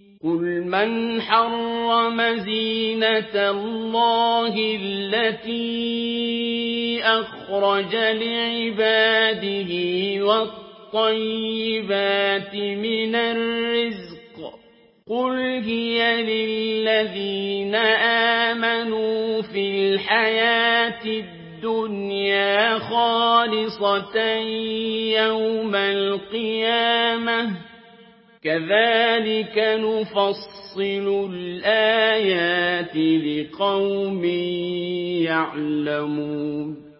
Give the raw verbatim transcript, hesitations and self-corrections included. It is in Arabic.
قل من حرم زينة الله التي أخرج لعباده والطيبات من الرزق قل هي للذين آمنوا في الحياة الدنيا خالصة يوم القيامة كذلك نفصل الآيات لقوم يعلمون